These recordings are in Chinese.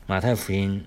马太福音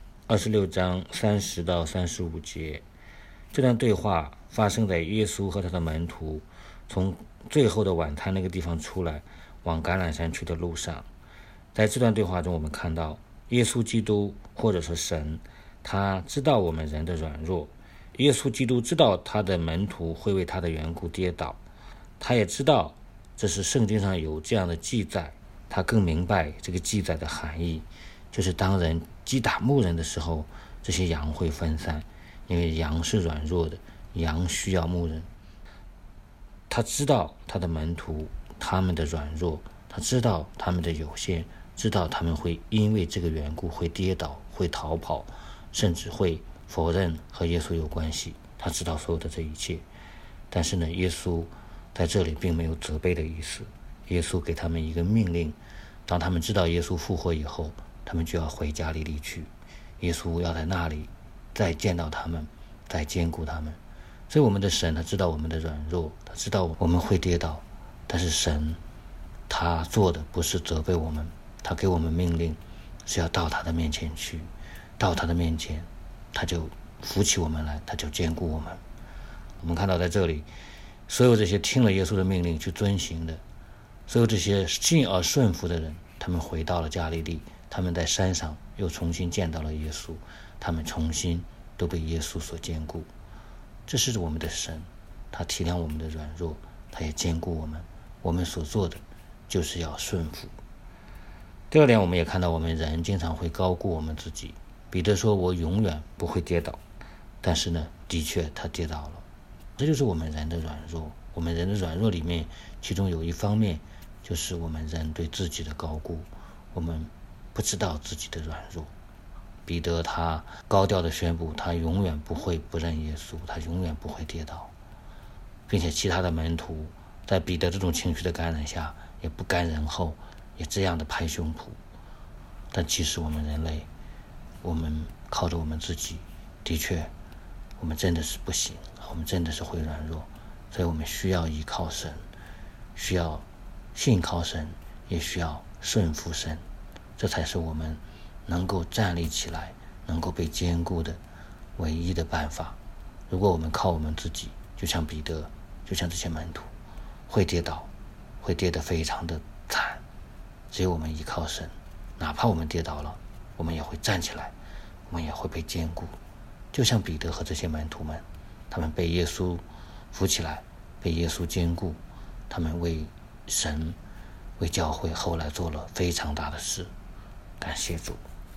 26章30到35节，这段对话发生在耶稣和他的门徒从最后的晚餐那个地方出来往橄榄山去的路上。在这段对话中，我们看到耶稣基督或者说神，他知道我们人的软弱，耶稣基督知道他的门徒会为他的缘故跌倒，他也知道这是圣经上有这样的记载，他更明白这个记载的含义，就是当人击打牧人的时候，这些羊会分散，因为羊是软弱的，羊需要牧人。他知道他的门徒他们的软弱，他知道他们的有限，知道他们会因为这个缘故会跌倒，会逃跑，甚至会否认和耶稣有关系。他知道所有的这一切，但是呢，耶稣在这里并没有责备的意思。耶稣给他们一个命令，当他们知道耶稣复活以后，他们就要回加利利去，耶稣要在那里再见到他们，再兼顾他们。所以我们的神他知道我们的软弱，他知道我们会跌倒，但是神他做的不是责备我们，他给我们命令是要到他的面前去，到他的面前他就扶起我们来，他就兼顾我们。我们看到在这里，所有这些听了耶稣的命令去遵行的，所有这些信而顺服的人，他们回到了加利利，他们在山上又重新见到了耶稣，他们重新都被耶稣所兼顾。这是我们的神，他体谅我们的软弱，他也兼顾我们。我们所做的就是要顺服。第二点，我们也看到我们人经常会高估我们自己。彼得说我永远不会跌倒，但是呢，的确他跌倒了。这就是我们人的软弱。我们人的软弱里面，其中有一方面就是我们人对自己的高估，我们不知道自己的软弱。彼得他高调的宣布，他永远不会不认耶稣，他永远不会跌倒，并且其他的门徒在彼得这种情绪的感染下，也不甘人后，也这样的拍胸脯。但其实我们人类，我们靠着我们自己，的确我们真的是不行，我们真的是会软弱，所以我们需要依靠神，需要信靠神，也需要顺服神，这才是我们能够站立起来，能够被坚固的唯一的办法。如果我们靠我们自己，就像彼得，就像这些门徒，会跌倒，会跌得非常的惨。只有我们依靠神，哪怕我们跌倒了，我们也会站起来，我们也会被坚固。就像彼得和这些门徒们，他们被耶稣扶起来，被耶稣坚固，他们为神为教会后来做了非常大的事。感谢主。